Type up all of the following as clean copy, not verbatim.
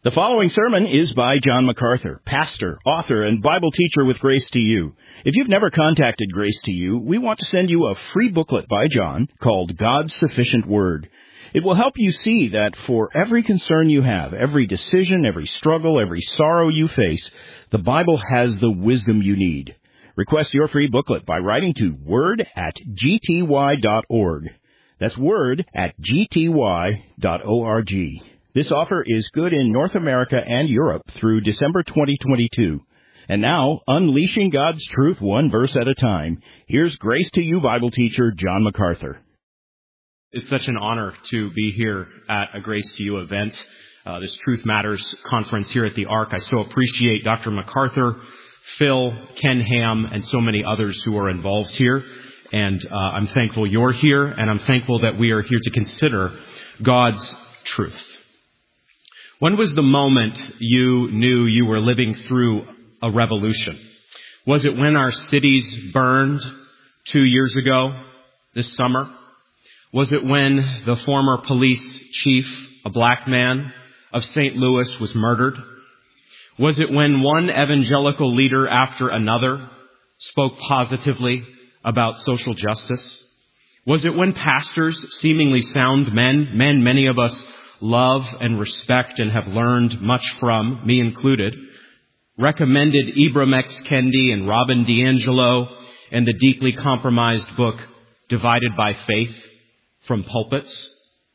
The following sermon is by John MacArthur, pastor, author, and Bible teacher with Grace to You. If you've never contacted Grace to You, we want to send you a free booklet by John called God's Sufficient Word. It will help you see that for every concern you have, every decision, every struggle, every sorrow you face, the Bible has the wisdom you need. Request your free booklet by writing to word@gty.org. That's word@gty.org. This offer is good in North America and Europe through December 2022. And now, unleashing God's truth one verse at a time, here's Grace to You Bible teacher John MacArthur. It's such an honor to be here at a Grace to You event, this Truth Matters conference here at the Ark. I so appreciate Dr. MacArthur, Phil, Ken Ham, and so many others who are involved here. And I'm thankful you're here, and I'm thankful that we are here to consider God's truth. When was the moment you knew you were living through a revolution? Was it when our cities burned 2 years ago this summer? Was it when the former police chief, a black man, of St. Louis was murdered? Was it when one evangelical leader after another spoke positively about social justice? Was it when pastors, seemingly sound men many of us love and respect and have learned much from, me included, recommended Ibram X. Kendi and Robin DiAngelo and the deeply compromised book Divided by Faith from pulpits?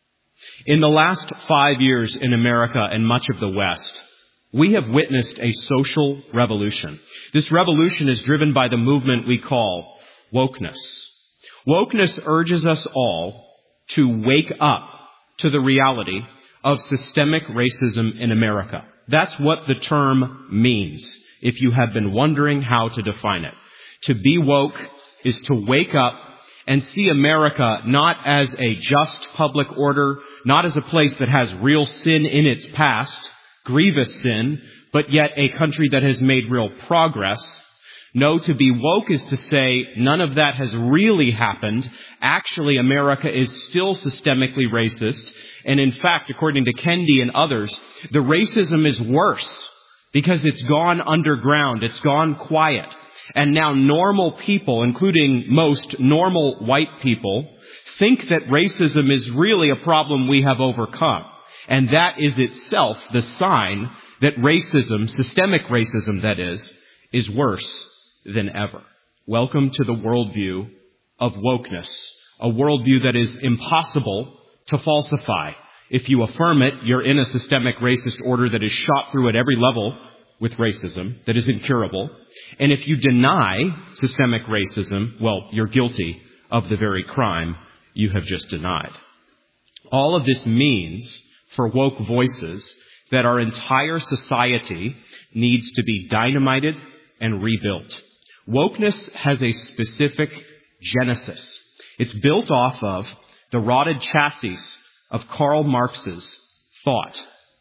In the last 5 years in America and much of the West, we have witnessed a social revolution. This revolution is driven by the movement we call wokeness. Wokeness urges us all to wake up to the reality of systemic racism in America. That's what the term means, if you have been wondering how to define it. To be woke is to wake up and see America not as a just public order, not as a place that has real sin in its past, grievous sin, but yet a country that has made real progress. No, to be woke is to say none of that has really happened. Actually, America is still systemically racist. And in fact, according to Kendi and others, the racism is worse because it's gone underground. It's gone quiet. And now normal people, including most normal white people, think that racism is really a problem we have overcome. And that is itself the sign that racism, systemic racism that is worse than ever. Welcome to the worldview of wokeness, a worldview that is impossible to falsify. If you affirm it, you're in a systemic racist order that is shot through at every level with racism, that is incurable. And if you deny systemic racism, well, you're guilty of the very crime you have just denied. All of this means, for woke voices, that our entire society needs to be dynamited and rebuilt. Wokeness has a specific genesis. It's built off of the rotted chassis of Karl Marx's thought.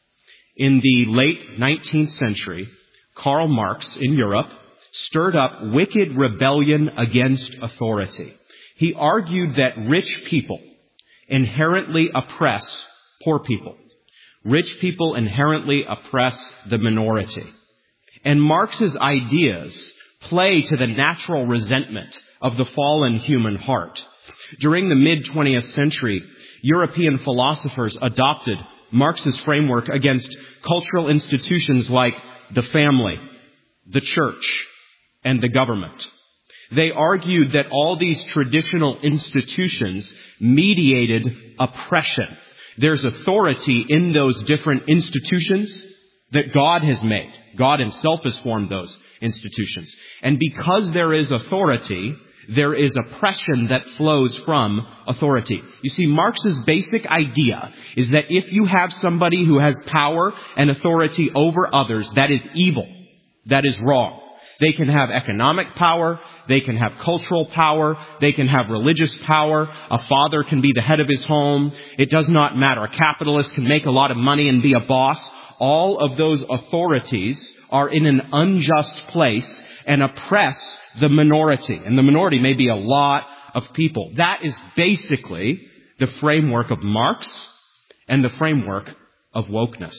In the late 19th century, Karl Marx in Europe stirred up wicked rebellion against authority. He argued that rich people inherently oppress poor people. Rich people inherently oppress the minority. And Marx's ideas play to the natural resentment of the fallen human heart. During the mid-20th century, European philosophers adopted Marx's framework against cultural institutions like the family, the church, and the government. They argued that all these traditional institutions mediated oppression. There's authority in those different institutions that God has made. God himself has formed those institutions. And because there is authority, there is oppression that flows from authority. You see, Marx's basic idea is that if you have somebody who has power and authority over others, that is evil. That is wrong. They can have economic power. They can have cultural power. They can have religious power. A father can be the head of his home. It does not matter. A capitalist can make a lot of money and be a boss. All of those authorities are in an unjust place and oppress the minority. And the minority may be a lot of people. That is basically the framework of Marx and the framework of wokeness.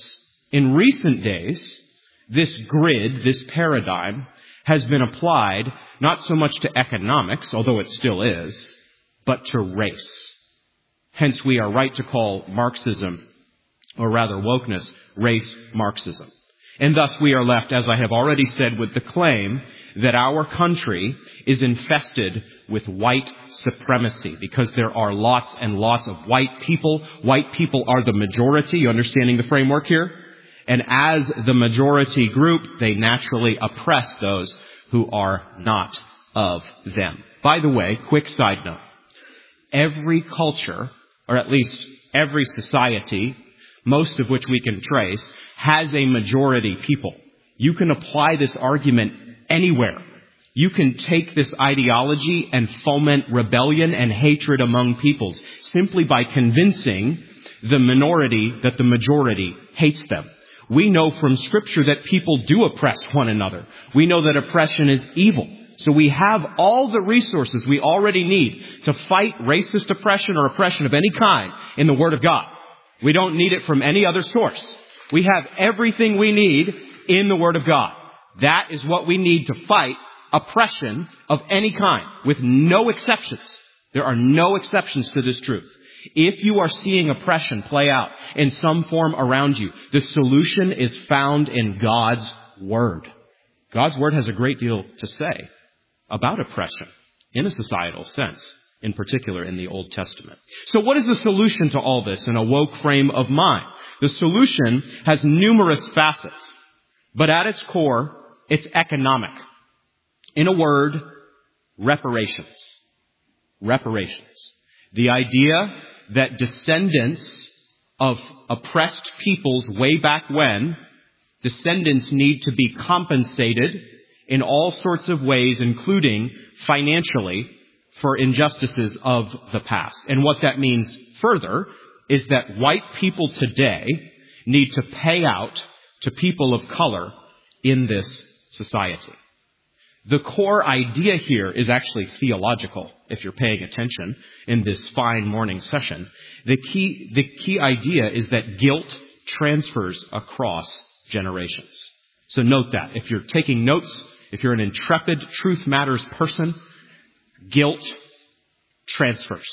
In recent days, this grid, this paradigm, has been applied not so much to economics, although it still is, but to race. Hence, we are right to call Marxism, or rather wokeness, race Marxism. And thus we are left, as I have already said, with the claim that our country is infested with white supremacy because there are lots and lots of white people. White people are the majority. You understanding the framework here? And as the majority group, they naturally oppress those who are not of them. By the way, quick side note. Every culture, or at least every society, most of which we can trace, has a majority people. You can apply this argument anywhere. You can take this ideology and foment rebellion and hatred among peoples simply by convincing the minority that the majority hates them. We know from Scripture that people do oppress one another. We know that oppression is evil. So we have all the resources we already need to fight racist oppression or oppression of any kind in the Word of God. We don't need it from any other source. We have everything we need in the Word of God. That is what we need to fight oppression of any kind, with no exceptions. There are no exceptions to this truth. If you are seeing oppression play out in some form around you, the solution is found in God's Word. God's Word has a great deal to say about oppression in a societal sense, in particular in the Old Testament. So what is the solution to all this in a woke frame of mind? The solution has numerous facets, but at its core, it's economic. In a word, reparations. Reparations. The idea that descendants of oppressed peoples way back when, descendants need to be compensated in all sorts of ways, including financially, for injustices of the past. And what that means further is that white people today need to pay out to people of color in this society. The core idea here is actually theological, if you're paying attention in this fine morning session. The key idea is that guilt transfers across generations. So note that. If you're taking notes, if you're an intrepid Truth Matters person, guilt transfers.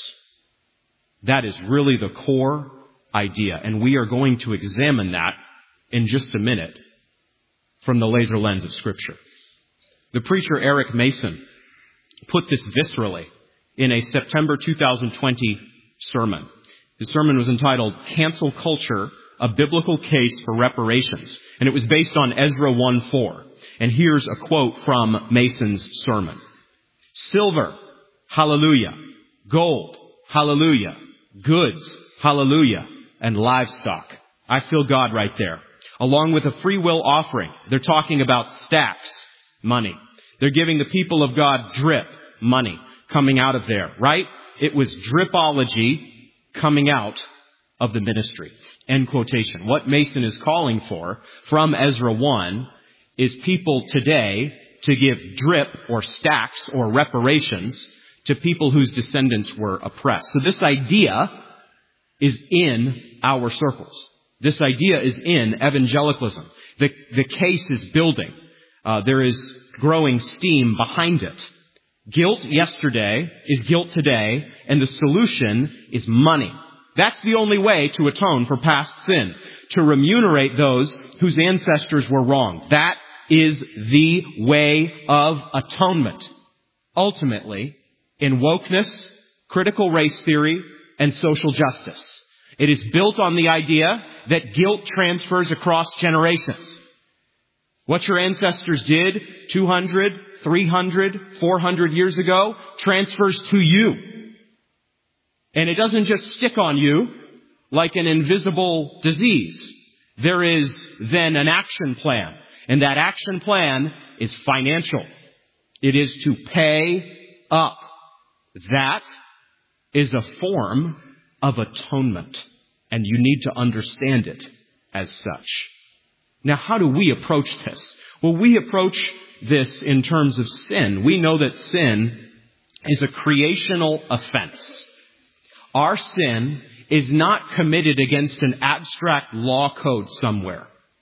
That is really the core idea. And we are going to examine that in just a minute from the laser lens of Scripture. The preacher Eric Mason put this viscerally in a September 2020 sermon. His sermon was entitled, Cancel Culture, a Biblical Case for Reparations. And it was based on Ezra 1:4. And here's a quote from Mason's sermon. Silver, hallelujah. Gold, hallelujah. Goods, hallelujah. And livestock. I feel God right there. Along with a free will offering. They're talking about stacks, money. They're giving the people of God drip, money, coming out of there, right? It was dripology coming out of the ministry. End quotation. What Mason is calling for from Ezra 1 is people today to give drip or stacks or reparations to people whose descendants were oppressed. So this idea is in our circles. This idea is in evangelicalism. The case is building. There is growing steam behind it. Guilt yesterday is guilt today, and the solution is money. That's the only way to atone for past sin, to remunerate those whose ancestors were wrong. That is the way of atonement. Ultimately, in wokeness, critical race theory, and social justice. It is built on the idea that guilt transfers across generations. What your ancestors did 200, 300, 400 years ago transfers to you. And it doesn't just stick on you like an invisible disease. There is then an action plan. And that action plan is financial. It is to pay up. That is a form of atonement. And you need to understand it as such. Now, how do we approach this? Well, we approach this in terms of sin. We know that sin is a creational offense. Our sin is not committed against an abstract law code somewhere.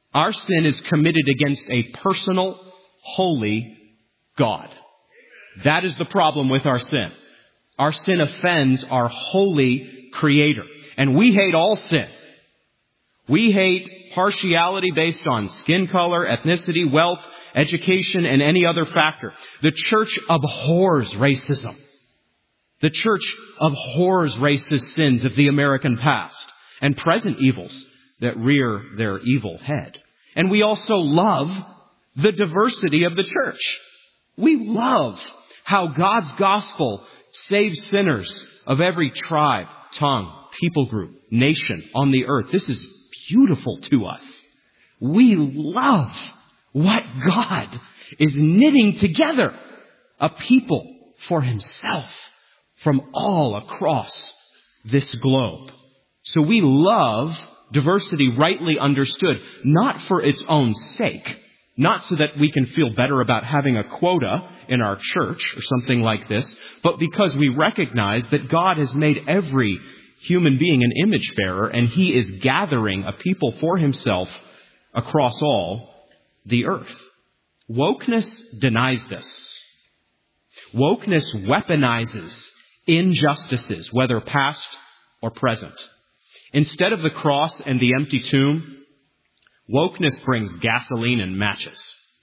Our sin is committed against a personal, holy God. That is the problem with our sin. Our sin offends our holy Creator. And we hate all sin. We hate partiality based on skin color, ethnicity, wealth, education, and any other factor. The church abhors racism. The church abhors racist sins of the American past and present evils that rear their evil head. And we also love the diversity of the church. We love how God's gospel saves sinners of every tribe, tongue, people group, nation on the earth. This is beautiful to us. We love what God is knitting together, a people for Himself from all across this globe. So we love diversity rightly understood, not for its own sake, not so that we can feel better about having a quota in our church or something like this, but because we recognize that God has made every human being an image bearer, and He is gathering a people for Himself across all the earth. Wokeness denies this. Wokeness weaponizes injustices, whether past or present. Instead of the cross and the empty tomb, wokeness brings gasoline and matches.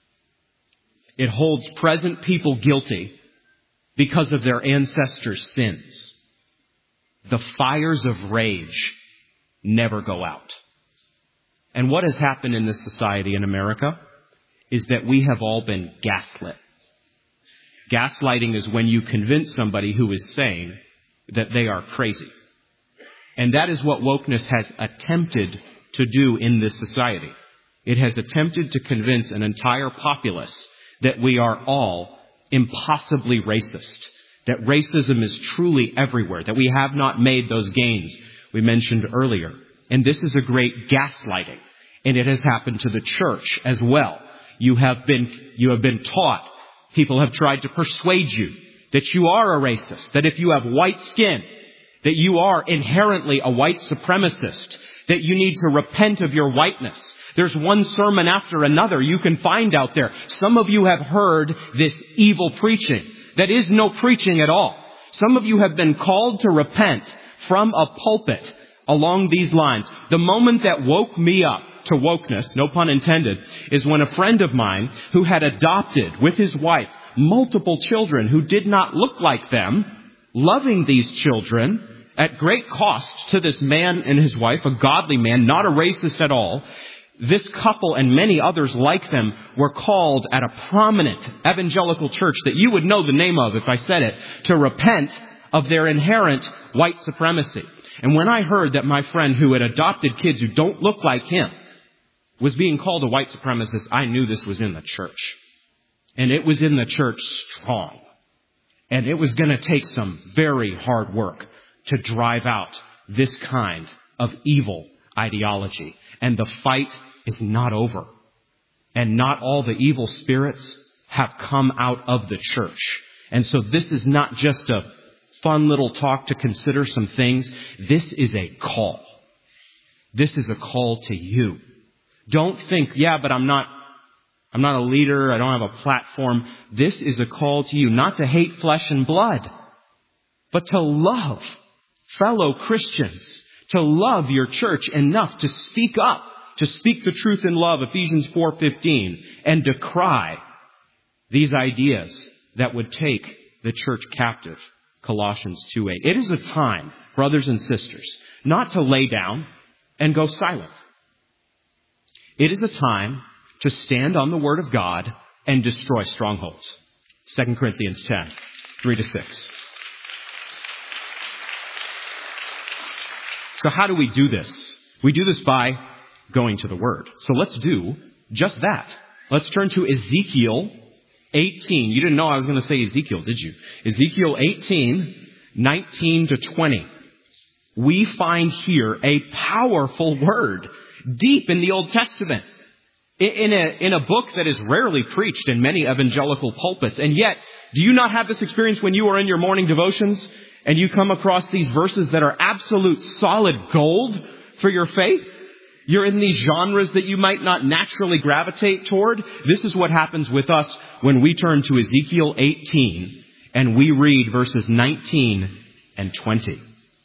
It holds present people guilty because of their ancestors' sins. The fires of rage never go out. And what has happened in this society in America is that we have all been gaslit. Gaslighting is when you convince somebody who is sane that they are crazy. And that is what wokeness has attempted to do in this society. It has attempted to convince an entire populace that we are all impossibly racist, that racism is truly everywhere, that we have not made those gains we mentioned earlier. And this is a great gaslighting. And it has happened to the church as well. You have been taught, people have tried to persuade you that you are a racist, that if you have white skin, that you are inherently a white supremacist, that you need to repent of your whiteness. There's one sermon after another you can find out there. Some of you have heard this evil preaching that is no preaching at all. Some of you have been called to repent from a pulpit along these lines. The moment that woke me up to wokeness, no pun intended, is when a friend of mine who had adopted with his wife multiple children who did not look like them, loving these children at great cost to this man and his wife, a godly man, not a racist at all. This couple and many others like them were called at a prominent evangelical church that you would know the name of if I said it, to repent of their inherent white supremacy. And when I heard that my friend who had adopted kids who don't look like him was being called a white supremacist, I knew this was in the church. And it was in the church strong. And it was going to take some very hard work to drive out this kind of evil ideology. And the fight is not over. And not all the evil spirits have come out of the church. And so this is not just a fun little talk to consider some things. This is a call. This is a call to you. Don't think, yeah, but I'm not a leader. I don't have a platform. This is a call to you, not to hate flesh and blood, but to love fellow Christians, to love your church enough to speak up, to speak the truth in love, Ephesians 4:15, and decry these ideas that would take the church captive, Colossians 2:8. It is a time, brothers and sisters, not to lay down and go silent. It is a time to stand on the Word of God and destroy strongholds. 2 Corinthians 10, 3-6. So how do we do this? We do this by going to the Word. So let's do just that. Let's turn to Ezekiel 18. You didn't know I was going to say Ezekiel, did you? Ezekiel 18, 19-20. We find here a powerful word deep in the Old Testament. In a book that is rarely preached in many evangelical pulpits. And yet, do you not have this experience when you are in your morning devotions and you come across these verses that are absolute solid gold for your faith? You're in these genres that you might not naturally gravitate toward. This is what happens with us when we turn to Ezekiel 18 and we read verses 19 and 20.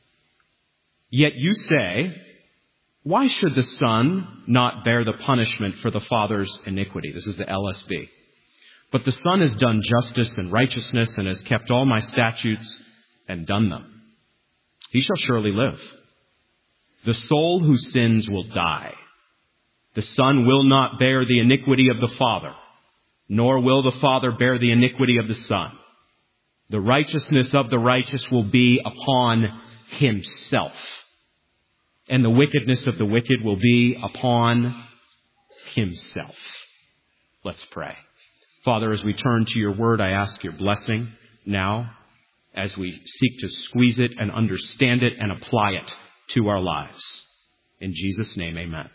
Yet you say, why should the Son not bear the punishment for the Father's iniquity? This is the LSB. But the Son has done justice and righteousness and has kept all my statutes and done them. He shall surely live. The soul who sins will die. The Son will not bear the iniquity of the Father, nor will the Father bear the iniquity of the Son. The righteousness of the righteous will be upon himself, and the wickedness of the wicked will be upon himself. Let's pray. Father, as we turn to your word, I ask your blessing now as we seek to squeeze it and understand it and apply it to our lives. In Jesus' name, amen.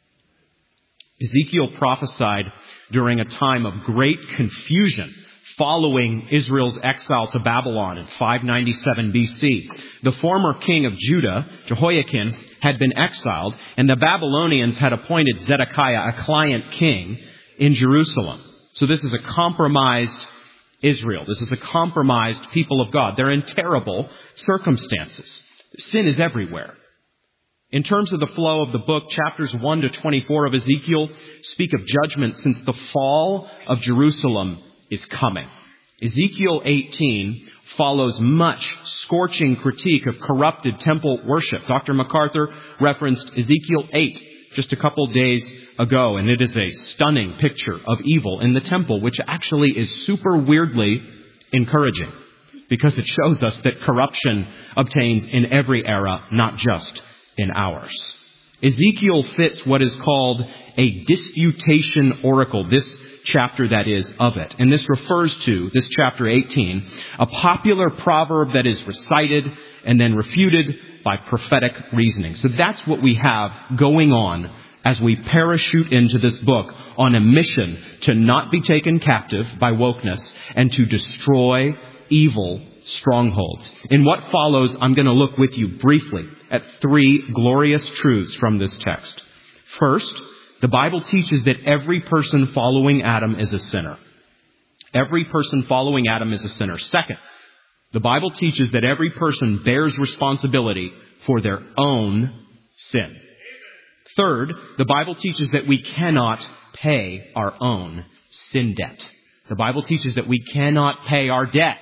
Ezekiel prophesied during a time of great confusion following Israel's exile to Babylon in 597 BC. The former king of Judah, Jehoiakim, had been exiled, and the Babylonians had appointed Zedekiah, a client king, in Jerusalem. So this is a compromised Israel. This is a compromised people of God. They're in terrible circumstances. Sin is everywhere. In terms of the flow of the book, chapters 1 to 24 of Ezekiel speak of judgment since the fall of Jerusalem is coming. Ezekiel 18 follows much scorching critique of corrupted temple worship. Dr. MacArthur referenced Ezekiel 8 just a couple days ago, and it is a stunning picture of evil in the temple, which actually is super weirdly encouraging because it shows us that corruption obtains in every era, not just in ours. Ezekiel fits what is called a disputation oracle, this chapter that is of it. And this refers to, this chapter 18, a popular proverb that is recited and then refuted by prophetic reasoning. So that's what we have going on as we parachute into this book on a mission to not be taken captive by wokeness and to destroy evil strongholds. In what follows, I'm going to look with you briefly at three glorious truths from this text. First, the Bible teaches that every person following Adam is a sinner. Every person following Adam is a sinner. Second, the Bible teaches that every person bears responsibility for their own sin. Third, the Bible teaches that we cannot pay our own sin debt. The Bible teaches that we cannot pay our debt,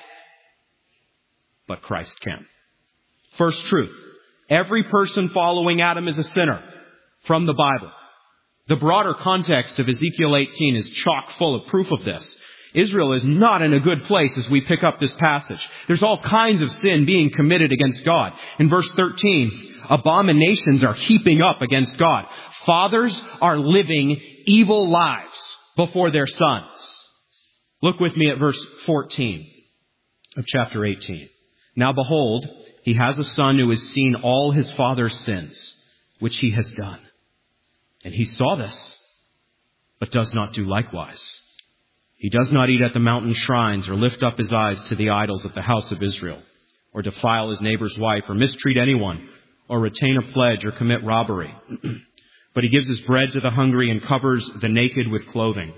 but Christ can. First truth, every person following Adam is a sinner from the Bible. The broader context of Ezekiel 18 is chock full of proof of this. Israel is not in a good place as we pick up this passage. There's all kinds of sin being committed against God. In verse 13, abominations are heaping up against God. Fathers are living evil lives before their sons. Look with me at verse 14 of chapter 18. Now behold, he has a son who has seen all his father's sins, which he has done. And he saw this, but does not do likewise. He does not eat at the mountain shrines or lift up his eyes to the idols of the house of Israel, or defile his neighbor's wife, or mistreat anyone, or retain a pledge, or commit robbery. But he gives his bread to the hungry and covers the naked with clothing.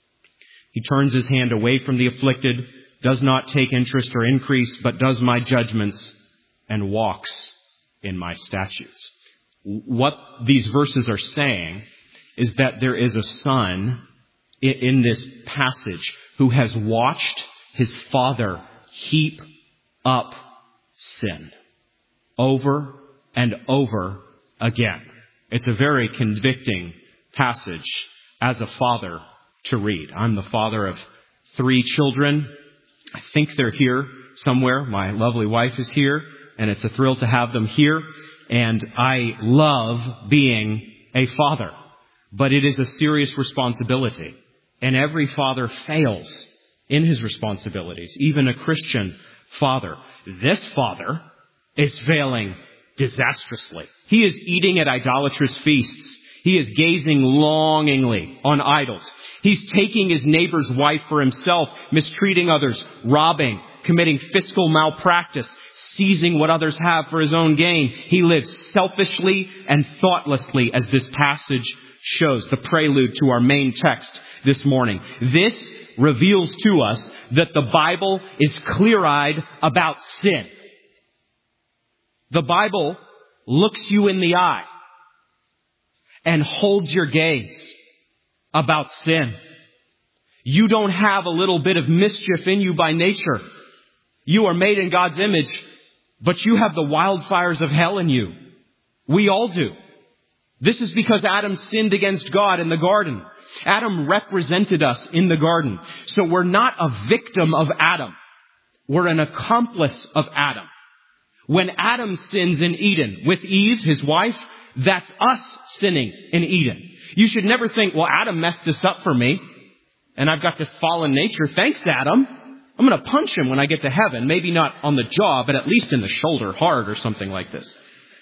He turns his hand away from the afflicted, does not take interest or increase, but does my judgments and walks in my statutes. What these verses are saying is that there is a son in this passage who has watched his father heap up sin over and over again. It's a very convicting passage as a father to read. I'm the father of 3 children. I think they're here somewhere. My lovely wife is here, and it's a thrill to have them here. And I love being a father, but it is a serious responsibility. And every father fails in his responsibilities, even a Christian father. This father is failing disastrously. He is eating at idolatrous feasts. He is gazing longingly on idols. He's taking his neighbor's wife for himself, mistreating others, robbing, committing fiscal malpractice, seizing what others have for his own gain. He lives selfishly and thoughtlessly, as this passage shows, the prelude to our main text this morning. This reveals to us that the Bible is clear-eyed about sin. The Bible looks you in the eye and holds your gaze about sin. You don't have a little bit of mischief in you by nature. You are made in God's image, but you have the wildfires of hell in you. We all do. This is because Adam sinned against God in the garden. Adam represented us in the garden. So we're not a victim of Adam. We're an accomplice of Adam. When Adam sins in Eden with Eve, his wife, that's us sinning in Eden. You should never think, well, Adam messed this up for me, and I've got this fallen nature. Thanks, Adam. I'm going to punch him when I get to heaven. Maybe not on the jaw, but at least in the shoulder hard or something like this.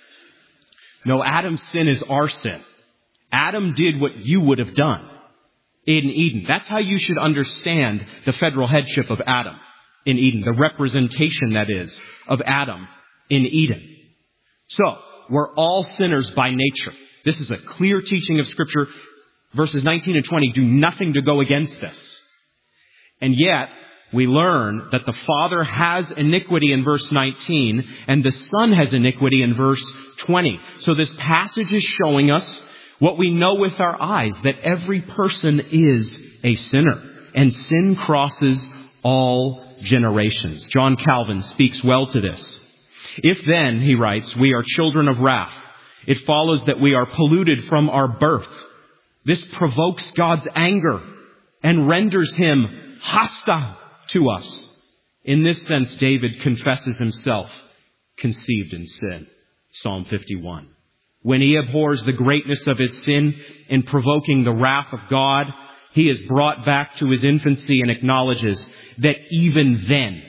No, Adam's sin is our sin. Adam did what you would have done in Eden. That's how you should understand the federal headship of Adam in Eden, the representation, that is, of Adam in Eden. So, we're all sinners by nature. This is a clear teaching of Scripture. Verses 19 and 20 do nothing to go against this. And yet, we learn that the Father has iniquity in verse 19, and the Son has iniquity in verse 20. So this passage is showing us what we know with our eyes, that every person is a sinner, and sin crosses all generations. John Calvin speaks well to this. If then, he writes, we are children of wrath, it follows that we are polluted from our birth. This provokes God's anger and renders him hostile to us. In this sense, David confesses himself conceived in sin. Psalm 51. When he abhors the greatness of his sin in provoking the wrath of God, he is brought back to his infancy and acknowledges that even then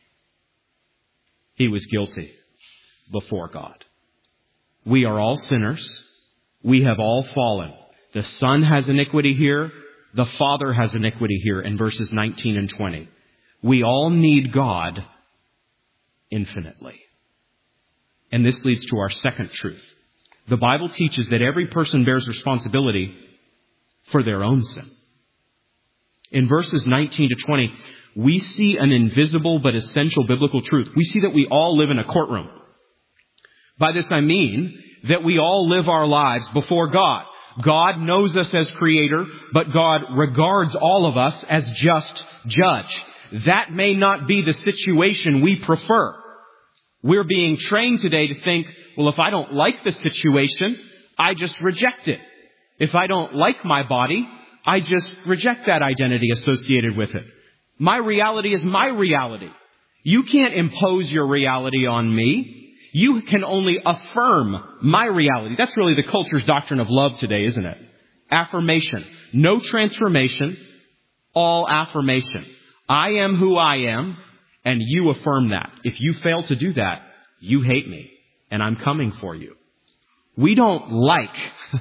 he was guilty before God. We are all sinners. We have all fallen. The Son has iniquity here. The Father has iniquity here in verses 19 and 20. We all need God infinitely. And this leads to our second truth. The Bible teaches that every person bears responsibility for their own sin. In verses 19 to 20, we see an invisible but essential biblical truth. We see that we all live in a courtroom. By this I mean that we all live our lives before God. God knows us as creator, but God regards all of us as just judge. That may not be the situation we prefer. We're being trained today to think, well, if I don't like the situation, I just reject it. If I don't like my body, I just reject that identity associated with it. My reality is my reality. You can't impose your reality on me. You can only affirm my reality. That's really the culture's doctrine of love today, isn't it? Affirmation. No transformation, all affirmation. I am who I am, and you affirm that. If you fail to do that, you hate me, and I'm coming for you. We don't like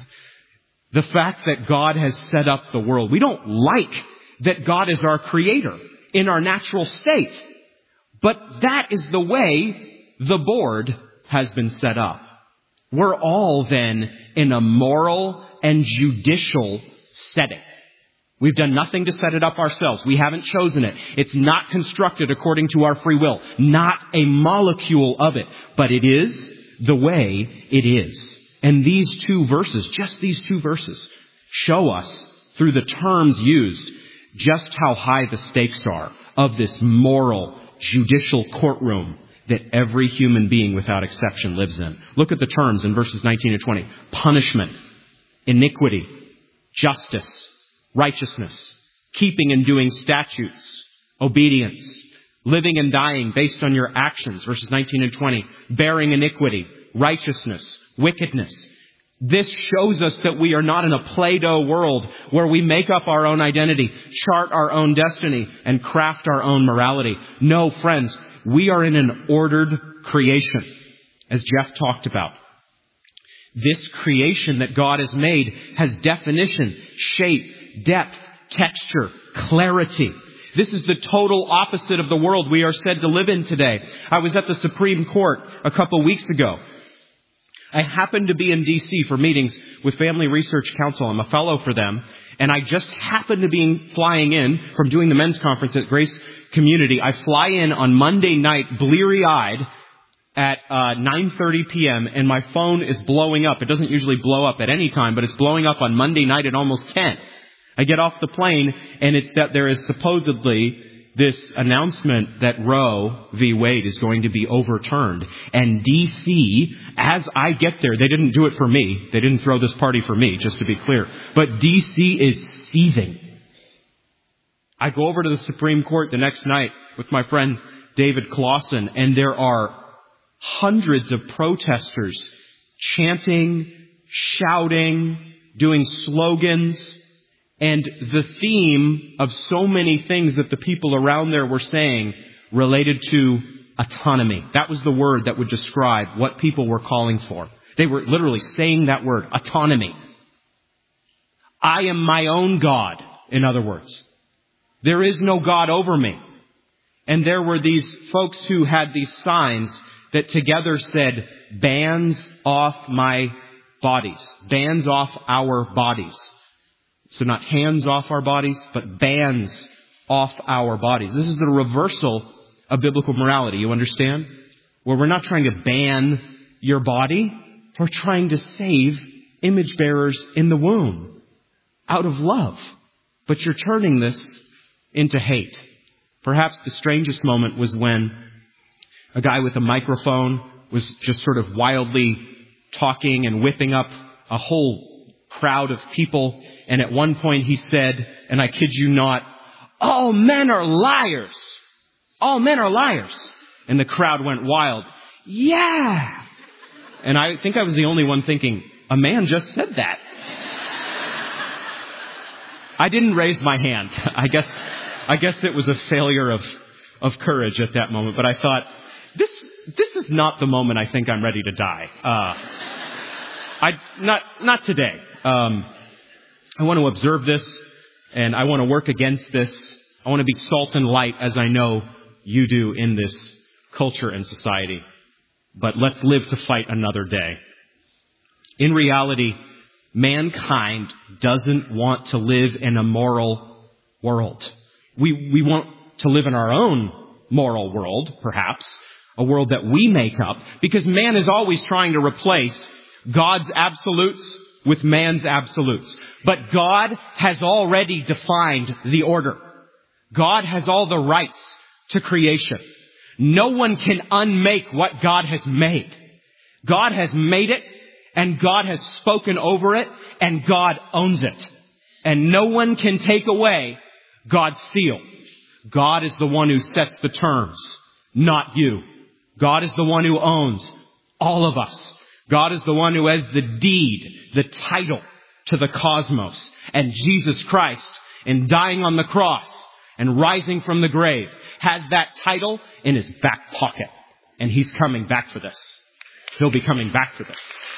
the fact that God has set up the world. We don't like that God is our creator in our natural state. But that is the way the board has been set up. We're all then in a moral and judicial setting. We've done nothing to set it up ourselves. We haven't chosen it. It's not constructed according to our free will. Not a molecule of it. But it is the way it is. And these two verses, just these two verses, show us through the terms used just how high the stakes are of this moral, judicial courtroom that every human being without exception lives in. Look at the terms in verses 19 and 20. Punishment, iniquity, justice, righteousness, keeping and doing statutes, obedience, living and dying based on your actions, verses 19 and 20, bearing iniquity, righteousness, wickedness. This shows us that we are not in a Play-Doh world where we make up our own identity, chart our own destiny, and craft our own morality. No, friends, we are in an ordered creation, as Jeff talked about. This creation that God has made has definition, shape, depth, texture, clarity. This is the total opposite of the world we are said to live in today. I was at the Supreme Court a couple weeks ago. I happened to be in D.C. for meetings with Family Research Council. I'm a fellow for them. And I just happened to be flying in from doing the men's conference at Grace Community. I fly in on Monday night, bleary-eyed, at 9:30 p.m., and my phone is blowing up. It doesn't usually blow up at any time, but it's blowing up on Monday night at almost 10. I get off the plane, and it's that there is supposedly this announcement that Roe v. Wade is going to be overturned. And D.C., as I get there, they didn't do it for me. They didn't throw this party for me, just to be clear. But D.C. is seething. I go over to the Supreme Court the next night with my friend David Clausen, and there are hundreds of protesters chanting, shouting, doing slogans. And the theme of so many things that the people around there were saying related to autonomy. That was the word that would describe what people were calling for. They were literally saying that word, autonomy. I am my own God, in other words. There is no God over me. And there were these folks who had these signs that together said, bans off my bodies. Bans off our bodies. So not hands off our bodies, but bans off our bodies. This is the reversal of biblical morality, you understand? Where we're not trying to ban your body, we're trying to save image bearers in the womb out of love. But you're turning this into hate. Perhaps the strangest moment was when a guy with a microphone was just sort of wildly talking and whipping up a whole crowd of people. And at one point he said, and I kid you not, all men are liars. All men are liars. And the crowd went wild. Yeah. And I think I was the only one thinking, a man just said that. I didn't raise my hand. I guess it was a failure of courage at that moment. But I thought, this is not the moment I think I'm ready to die. Not today. I want to observe this, and I want to work against this. I want to be salt and light, as I know you do in this culture and society. But let's live to fight another day. In reality, mankind doesn't want to live in a moral world. We want to live in our own moral world, perhaps, a world that we make up, because man is always trying to replace God's absolutes with man's absolutes. But God has already defined the order. God has all the rights to creation. No one can unmake what God has made. God has made it, and God has spoken over it, and God owns it. And no one can take away God's seal. God is the one who sets the terms, not you. God is the one who owns all of us. God is the one who has the deed, the title to the cosmos. And Jesus Christ, in dying on the cross and rising from the grave, has that title in his back pocket. And he's coming back for this. He'll be coming back for this.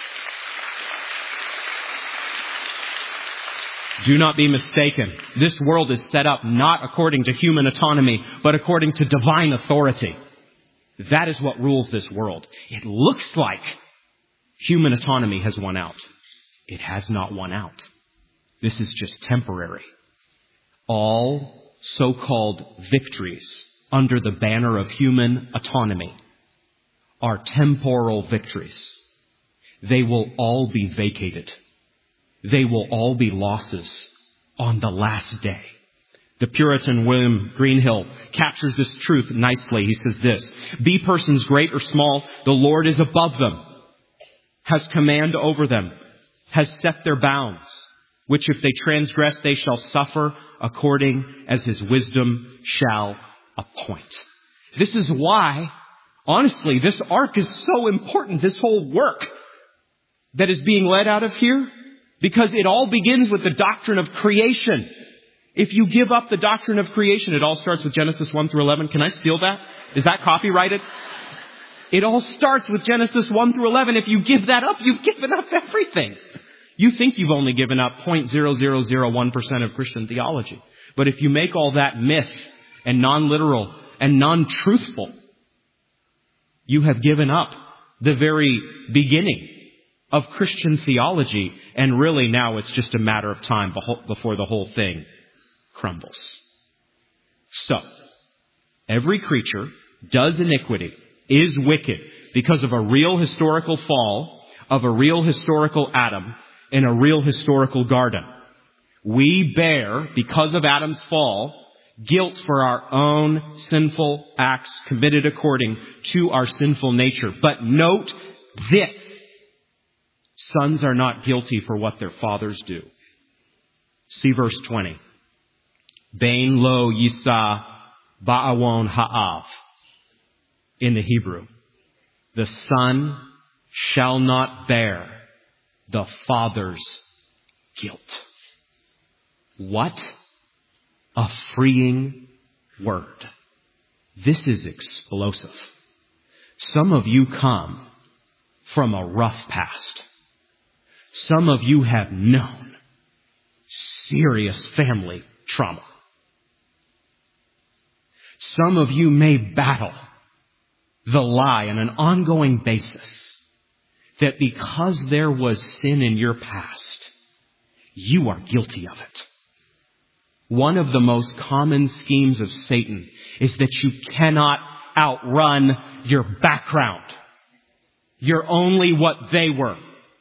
Do not be mistaken. This world is set up not according to human autonomy, but according to divine authority. That is what rules this world. It looks like human autonomy has won out. It has not won out. This is just temporary. All so-called victories under the banner of human autonomy are temporal victories. They will all be vacated. They will all be losses on the last day. The Puritan William Greenhill captures this truth nicely. He says this: be persons great or small, the Lord is above them, has command over them, has set their bounds, which if they transgress, they shall suffer according as his wisdom shall appoint. This is why, honestly, this ark is so important, this whole work that is being led out of here, because it all begins with the doctrine of creation. If you give up the doctrine of creation, it all starts with Genesis 1 through 11. Can I steal that? Is that copyrighted? It all starts with Genesis 1 through 11. If you give that up, you've given up everything. You think you've only given up 0.0001% of Christian theology. But if you make all that myth and non-literal and non-truthful. You have given up the very beginning of Christian theology, and really now it's just a matter of time before the whole thing crumbles. So, every creature does iniquity, is wicked, because of a real historical fall of a real historical Adam in a real historical garden. We bear, because of Adam's fall, guilt for our own sinful acts committed according to our sinful nature. But note this: sons are not guilty for what their fathers do. See verse 20. Bein lo yisa ba'awon ha'av. In the Hebrew, the son shall not bear the father's guilt. What a freeing word. This is explosive. Some of you come from a rough past. Some of you have known serious family trauma. Some of you may battle the lie on an ongoing basis that because there was sin in your past, you are guilty of it. One of the most common schemes of Satan is that you cannot outrun your background. You're only what they were.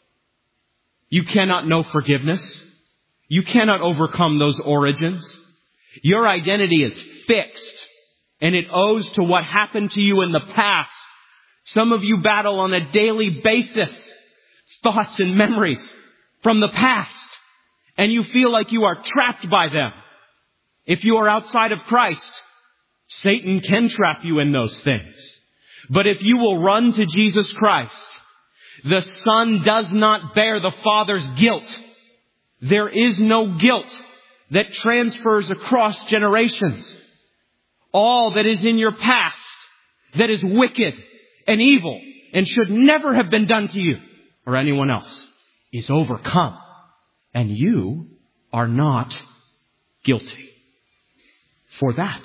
You cannot know forgiveness. You cannot overcome those origins. Your identity is fixed, and it owes to what happened to you in the past. Some of you battle on a daily basis thoughts and memories from the past, and you feel like you are trapped by them. If you are outside of Christ, Satan can trap you in those things. But if you will run to Jesus Christ, the Son does not bear the Father's guilt. There is no guilt that transfers across generations. All that is in your past that is wicked and evil and should never have been done to you or anyone else is overcome. And you are not guilty for that.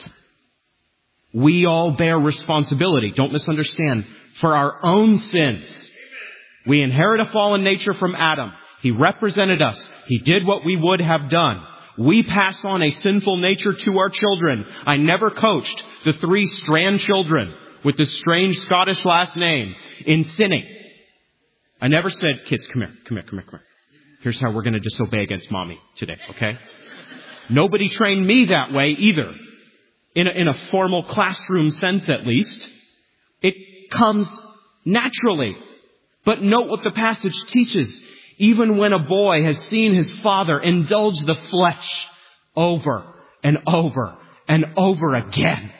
We all bear responsibility, don't misunderstand, for our own sins. We inherit a fallen nature from Adam. He represented us. He did what we would have done. We pass on a sinful nature to our children. I never coached the 3 Strand children with the strange Scottish last name in sinning. I never said, kids, come here. Here's how we're going to disobey against mommy today, okay? Nobody trained me that way either. In a formal classroom sense, at least. It comes naturally. But note what the passage teaches. Even when a boy has seen his father indulge the flesh over and over and over again,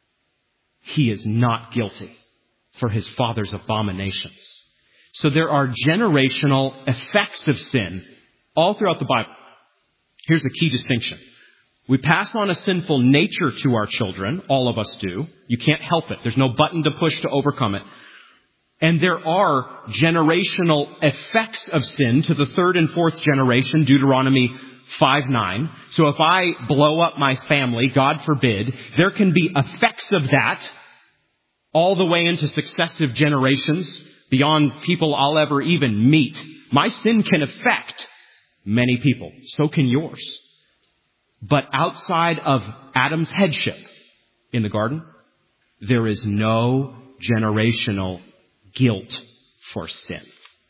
he is not guilty for his father's abominations. So there are generational effects of sin all throughout the Bible. Here's a key distinction. We pass on a sinful nature to our children. All of us do. You can't help it. There's no button to push to overcome it. And there are generational effects of sin to the 3rd and 4th generation, Deuteronomy 5:9. So if I blow up my family, God forbid, there can be effects of that all the way into successive generations beyond people I'll ever even meet. My sin can affect many people. So can yours. But outside of Adam's headship in the garden, there is no generational guilt for sin.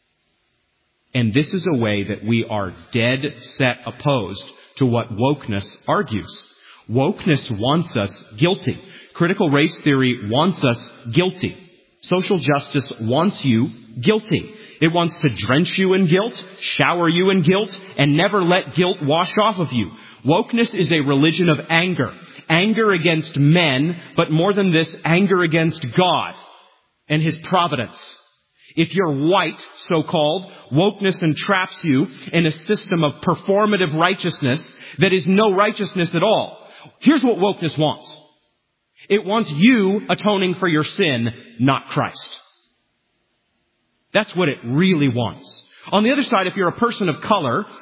And this is a way that we are dead set opposed to what wokeness argues. Wokeness wants us guilty. Critical race theory wants us guilty. Social justice wants you guilty. It wants to drench you in guilt, shower you in guilt, and never let guilt wash off of you. Wokeness is a religion of anger. Anger against men, but more than this, anger against God and His providence. If you're white, so-called, wokeness entraps you in a system of performative righteousness that is no righteousness at all. Here's what wokeness wants. It wants you atoning for your sin, not Christ. That's what it really wants. On the other side, if you're a person of color,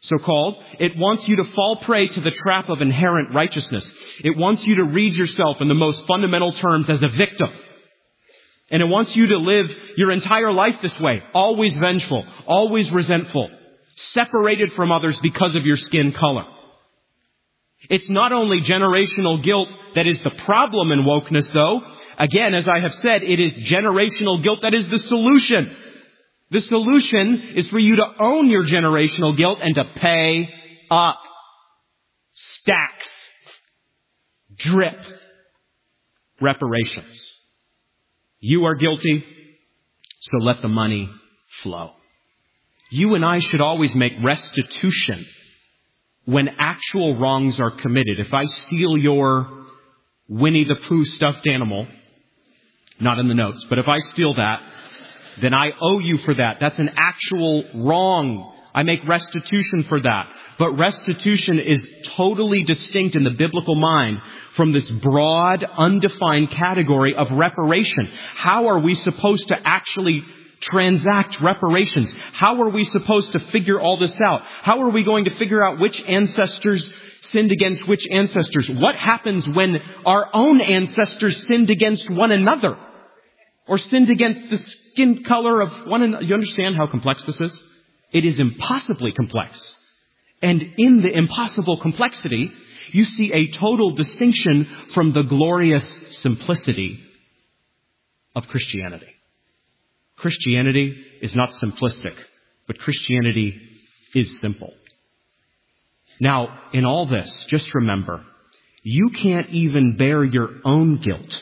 so-called. It wants you to fall prey to the trap of inherent righteousness. It wants you to read yourself in the most fundamental terms as a victim. And it wants you to live your entire life this way, always vengeful, always resentful, separated from others because of your skin color. It's not only generational guilt that is the problem in wokeness, though. Again, as I have said, it is generational guilt that is the solution. The solution is for you to own your generational guilt and to pay up. Stacks. Drip. Reparations. You are guilty, so let the money flow. You and I should always make restitution when actual wrongs are committed. If I steal your Winnie the Pooh stuffed animal, not in the notes, but if I steal that, then I owe you for that. That's an actual wrong. I make restitution for that. But restitution is totally distinct in the biblical mind from this broad, undefined category of reparation. How are we supposed to actually transact reparations? How are we supposed to figure all this out? How are we going to figure out which ancestors sinned against which ancestors? What happens when our own ancestors sinned against one another? Or sinned against the skin color of one another? You understand how complex this is? It is impossibly complex. And in the impossible complexity, you see a total distinction from the glorious simplicity of Christianity. Christianity is not simplistic, but Christianity is simple. Now, in all this, just remember, you can't even bear your own guilt,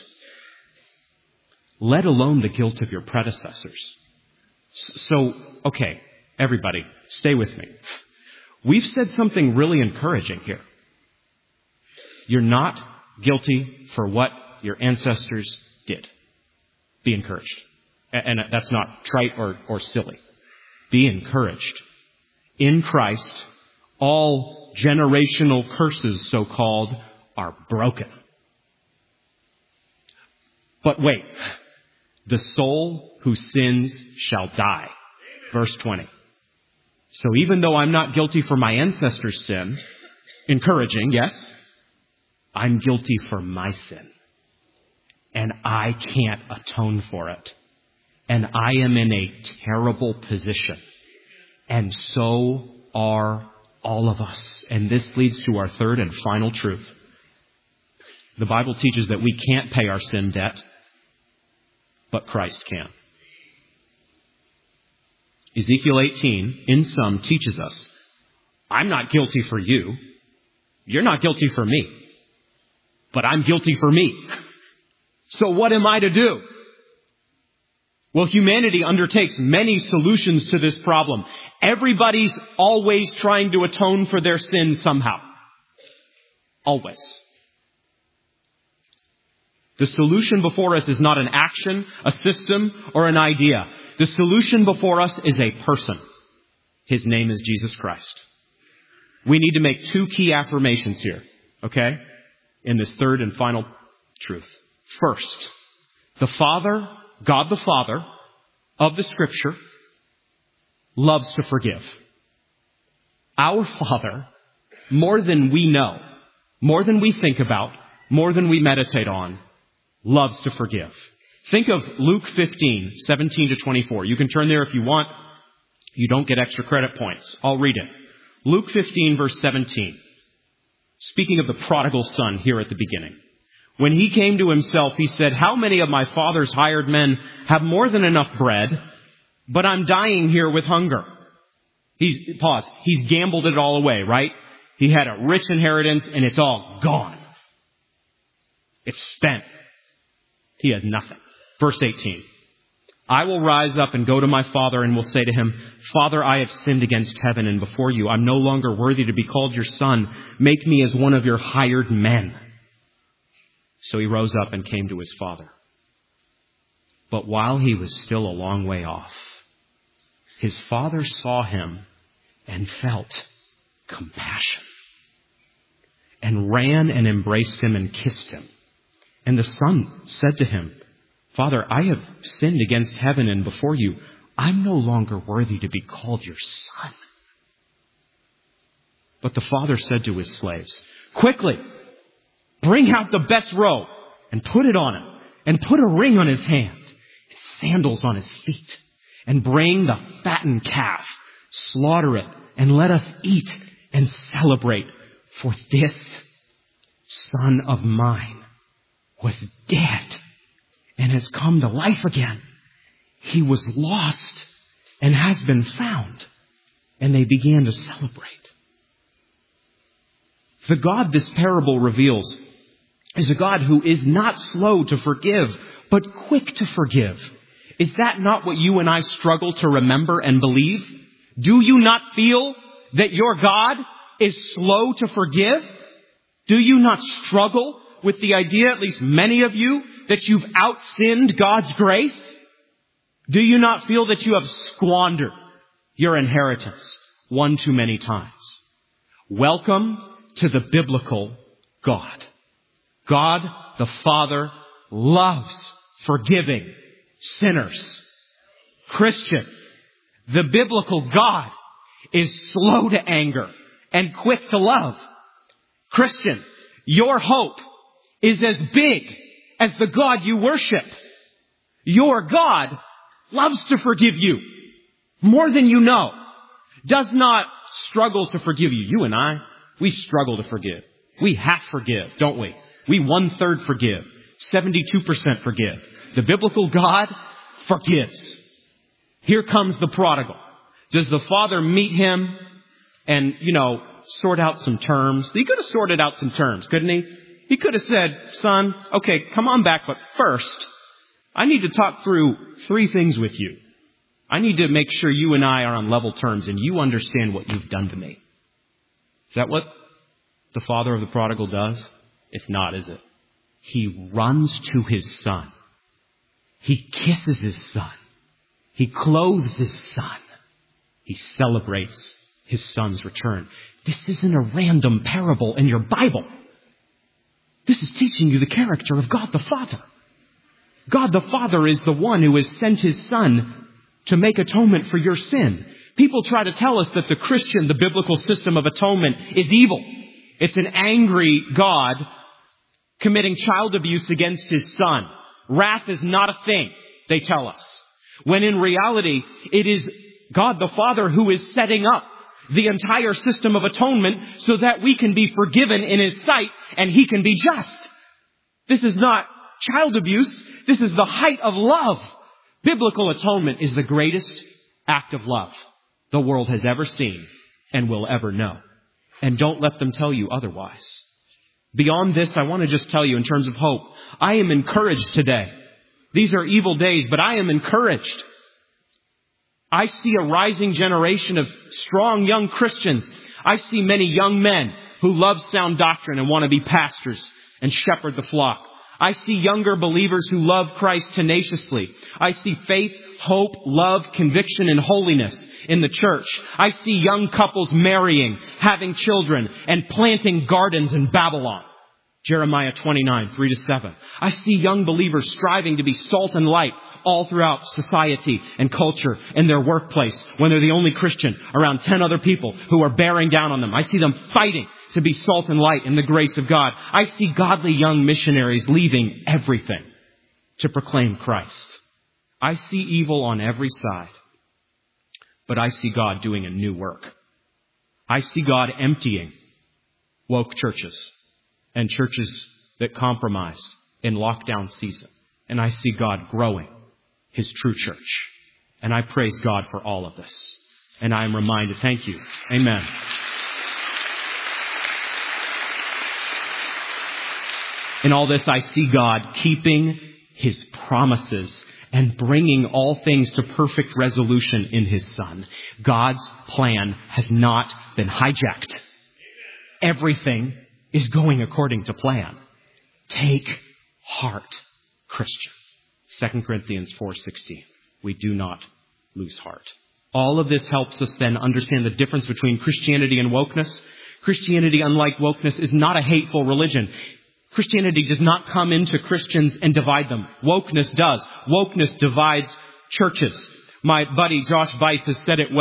let alone the guilt of your predecessors. So, okay, everybody, stay with me. We've said something really encouraging here. You're not guilty for what your ancestors did. Be encouraged. And that's not trite or silly. Be encouraged. In Christ, all generational curses, so-called, are broken. But wait. The soul who sins shall die. Verse 20. So even though I'm not guilty for my ancestors' sin, encouraging, yes, I'm guilty for my sin. And I can't atone for it. And I am in a terrible position. And so are all of us. And this leads to our third and final truth. The Bible teaches that we can't pay our sin debt, but Christ can. Ezekiel 18, in sum, teaches us, I'm not guilty for you. You're not guilty for me. But I'm guilty for me. So what am I to do? Well, humanity undertakes many solutions to this problem. Everybody's always trying to atone for their sin somehow. Always. The solution before us is not an action, a system, or an idea. The solution before us is a person. His name is Jesus Christ. We need to make two key affirmations here, okay? In this third and final truth. First, the Father, God the Father of the Scripture, loves to forgive. Our Father, more than we know, more than we think about, more than we meditate on, loves to forgive. Think of Luke 15, 17 to 24. You can turn there if you want. You don't get extra credit points. I'll read it. Luke 15, verse 17. Speaking of the prodigal son here at the beginning. When he came to himself, he said, how many of my father's hired men have more than enough bread, but I'm dying here with hunger? He's gambled it all away, right? He had a rich inheritance and it's all gone. It's spent. He has nothing. Verse 18. I will rise up and go to my father and will say to him, Father, I have sinned against heaven and before you. I'm no longer worthy to be called your son. Make me as one of your hired men. So he rose up and came to his father. But while he was still a long way off, his father saw him and felt compassion and ran and embraced him and kissed him. And the son said to him, Father, I have sinned against heaven and before you. I'm no longer worthy to be called your son. But the father said to his slaves, "Quickly, bring out the best robe and put it on him, and put a ring on his hand, and sandals on his feet, and bring the fattened calf, slaughter it, and let us eat and celebrate. For this son of mine was dead and has come to life again. He was lost and has been found." And they began to celebrate. The God this parable reveals is a God who is not slow to forgive, but quick to forgive. Is that not what you and I struggle to remember and believe? Do you not feel that your God is slow to forgive? Do you not struggle with the idea, at least many of you, that you've outsinned God's grace? Do you not feel that you have squandered your inheritance one too many times? Welcome to the biblical God. God the Father loves forgiving sinners. Christian, the biblical God is slow to anger and quick to love. Christian, your hope is as big as the God you worship. Your God loves to forgive you more than you know. Does not struggle to forgive you. You and I, we struggle to forgive. We half forgive, don't we? We 1/3 forgive. 72% forgive. The biblical God forgives. Here comes the prodigal. Does the father meet him and, sort out some terms? He could have sorted out some terms, couldn't he? He could have said, "Son, okay, come on back, but first, I need to talk through 3 things with you. I need to make sure you and I are on level terms and you understand what you've done to me." Is that what the father of the prodigal does? It's not, is it? He runs to his son. He kisses his son. He clothes his son. He celebrates his son's return. This isn't a random parable in your Bible. This is teaching you the character of God the Father. God the Father is the one who has sent his son to make atonement for your sin. People try to tell us that the Christian, the biblical system of atonement, is evil. It's an angry God committing child abuse against his son. Wrath is not a thing, they tell us. When in reality, it is God the Father who is setting up the entire system of atonement so that we can be forgiven in his sight and he can be just. This is not child abuse. This is the height of love. Biblical atonement is the greatest act of love the world has ever seen and will ever know. And don't let them tell you otherwise. Beyond this, I want to just tell you in terms of hope, I am encouraged today. These are evil days, but I am encouraged. I see a rising generation of strong young Christians. I see many young men who love sound doctrine and want to be pastors and shepherd the flock. I see younger believers who love Christ tenaciously. I see faith, hope, love, conviction, and holiness in the church. I see young couples marrying, having children, and planting gardens in Babylon. Jeremiah 29, 3-7. I see young believers striving to be salt and light all throughout society and culture in their workplace when they're the only Christian around 10 other people who are bearing down on them. I see them fighting to be salt and light in the grace of God. I see godly young missionaries leaving everything to proclaim Christ. I see evil on every side, but I see God doing a new work. I see God emptying woke churches and churches that compromise in lockdown season. And I see God growing his true church. And I praise God for all of this. And I am reminded, thank you. Amen. In all this, I see God keeping his promises and bringing all things to perfect resolution in his Son. God's plan has not been hijacked. Everything is going according to plan. Take heart, Christian. 2 Corinthians 4:16. We do not lose heart. All of this helps us then understand the difference between Christianity and wokeness. Christianity, unlike wokeness, is not a hateful religion. Christianity does not come into Christians and divide them. Wokeness does. Wokeness divides churches. My buddy Josh Weiss has said it well.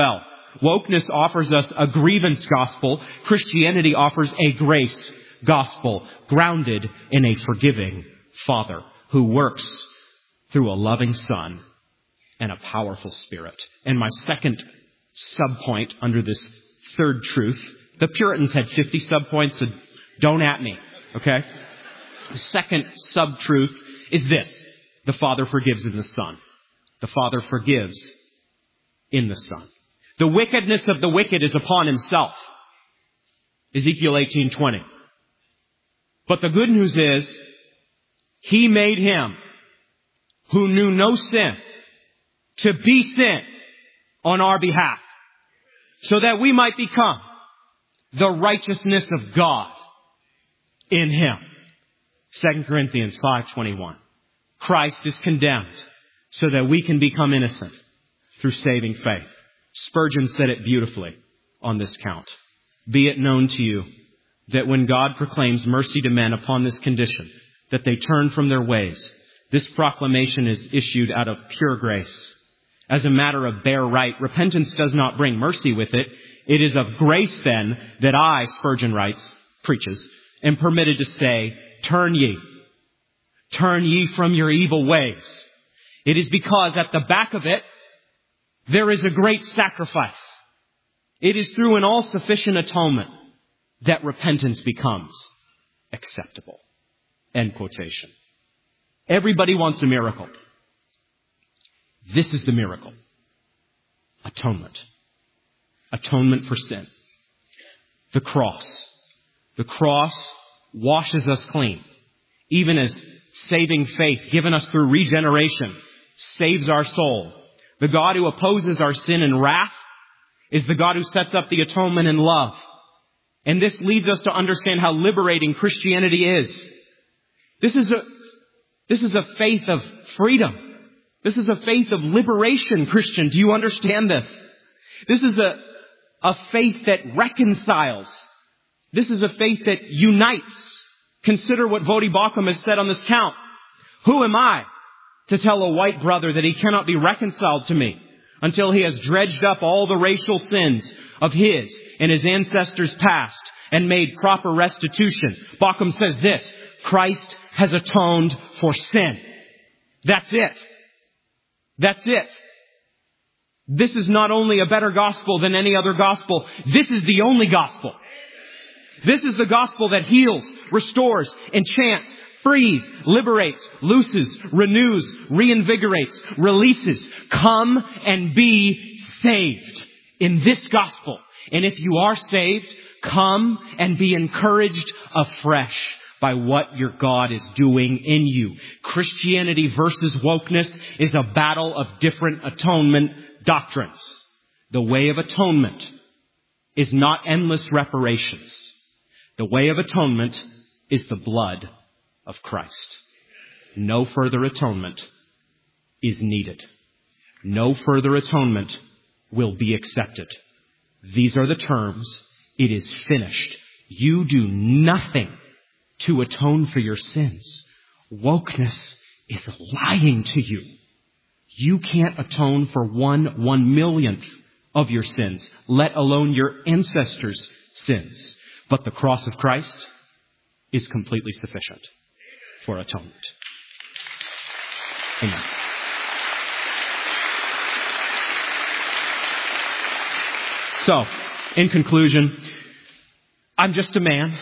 Wokeness offers us a grievance gospel. Christianity offers a grace gospel grounded in a forgiving Father who works through a loving Son and a powerful Spirit. And my second subpoint under this third truth, the Puritans had 50 subpoints, so don't at me, okay? The second sub-truth is this: the Father forgives in the Son. The Father forgives in the Son. The wickedness of the wicked is upon himself. Ezekiel 18:20. But the good news is, he made him who knew no sin to be sin on our behalf, so that we might become the righteousness of God in him. 2 Corinthians 5:21. Christ is condemned so that we can become innocent through saving faith. Spurgeon said it beautifully on this count. Be it known to you that when God proclaims mercy to men upon this condition, that they turn from their ways, this proclamation is issued out of pure grace. As a matter of bare right, repentance does not bring mercy with it. It is of grace then that I, Spurgeon preaches, am permitted to say, turn ye from your evil ways. It is because at the back of it, there is a great sacrifice. It is through an all-sufficient atonement that repentance becomes acceptable. End quotation. Everybody wants a miracle. This is the miracle. Atonement. Atonement for sin. The cross. The cross washes us clean. Even as saving faith given us through regeneration saves our soul. The God who opposes our sin and wrath is the God who sets up the atonement in love. And this leads us to understand how liberating Christianity is. This is a faith of freedom. This is a faith of liberation, Christian. Do you understand this? This is a faith that reconciles. This is a faith that unites. Consider what Voddie Baucham has said on this count. Who am I to tell a white brother that he cannot be reconciled to me until he has dredged up all the racial sins of his and his ancestors past and made proper restitution? Baucham says this: Christ has atoned for sin. That's it. That's it. This is not only a better gospel than any other gospel. This is the only gospel. This is the gospel that heals, restores, enchants, frees, liberates, looses, renews, reinvigorates, releases. Come and be saved in this gospel. And if you are saved, come and be encouraged afresh by what your God is doing in you. Christianity versus wokeness is a battle of different atonement doctrines. The way of atonement is not endless reparations. The way of atonement is the blood of Christ. No further atonement is needed. No further atonement will be accepted. These are the terms. It is finished. You do nothing to atone for your sins. Wokeness is lying to you. You can't atone for 1/1,000,000th of your sins, let alone your ancestors' sins. But the cross of Christ is completely sufficient for atonement. Amen. So, in conclusion, I'm just a man,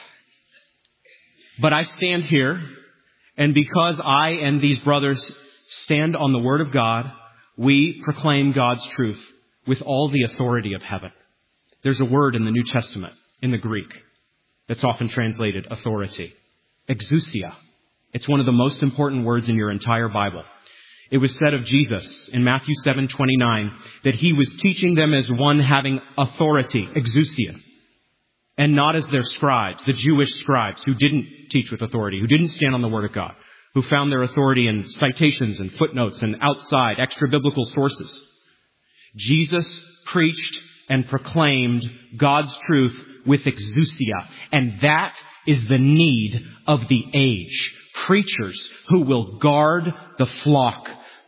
but I stand here, and because I and these brothers stand on the Word of God, we proclaim God's truth with all the authority of heaven. There's a word in the New Testament, in the Greek, that's often translated authority. Exousia. It's one of the most important words in your entire Bible. It was said of Jesus in Matthew 7:29 that he was teaching them as one having authority, exousia, and not as their scribes, the Jewish scribes who didn't teach with authority, who didn't stand on the Word of God, who found their authority in citations and footnotes and outside extra-biblical sources. Jesus preached and proclaimed God's truth with exousia, and that is the need of the age. Preachers who will guard the flock.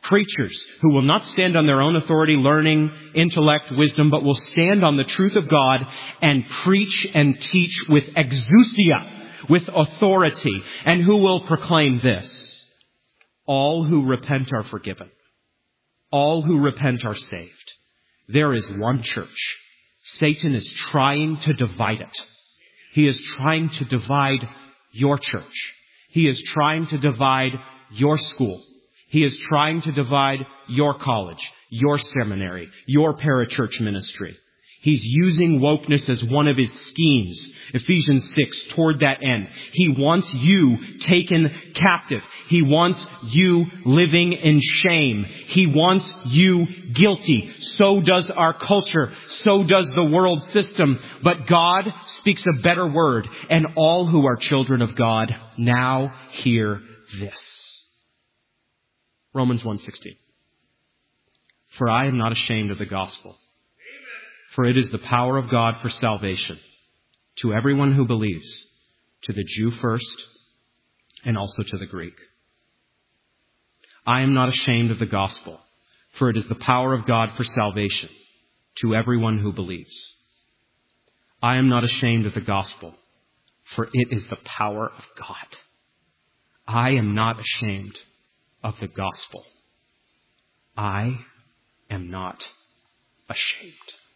Preachers who will not stand on their own authority, learning, intellect, wisdom, but will stand on the truth of God and preach and teach with exousia, with authority, and who will proclaim this: all who repent are forgiven. All who repent are saved. There is one church. Satan is trying to divide it. He is trying to divide your church. He is trying to divide your school. He is trying to divide your college, your seminary, your parachurch ministry. He's using wokeness as one of his schemes. Ephesians 6, toward that end. He wants you taken captive. He wants you living in shame. He wants you guilty. So does our culture. So does the world system. But God speaks a better word. And all who are children of God now hear this. Romans 1:16. For I am not ashamed of the gospel. For it is the power of God for salvation to everyone who believes, to the Jew first and also to the Greek. I am not ashamed of the gospel, for it is the power of God for salvation to everyone who believes. I am not ashamed of the gospel, for it is the power of God. I am not ashamed of the gospel. I am not ashamed.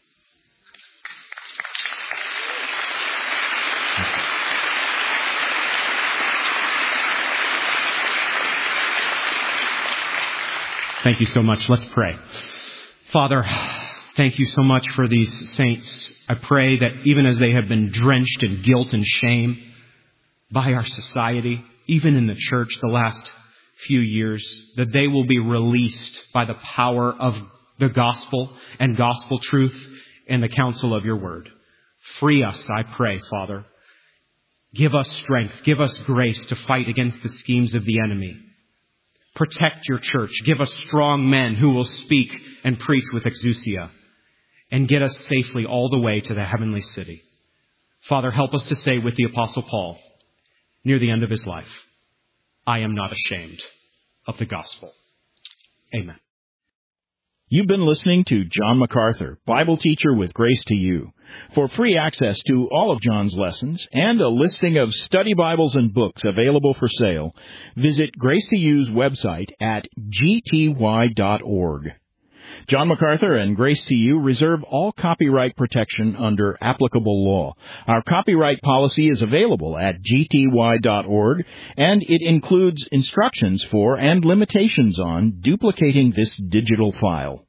Thank you so much. Let's pray. Father, thank you so much for these saints. I pray that even as they have been drenched in guilt and shame by our society, even in the church the last few years, that they will be released by the power of the gospel and gospel truth and the counsel of your word. Free us, I pray, Father. Give us strength. Give us grace to fight against the schemes of the enemy. Protect your church. Give us strong men who will speak and preach with exousia, and get us safely all the way to the heavenly city. Father, help us to say with the Apostle Paul, near the end of his life, I am not ashamed of the gospel. Amen. You've been listening to John MacArthur, Bible teacher with Grace to You. For free access to all of John's lessons and a listing of study Bibles and books available for sale, visit Grace to You's website at gty.org. John MacArthur and Grace to You reserve all copyright protection under applicable law. Our copyright policy is available at gty.org, and it includes instructions for and limitations on duplicating this digital file.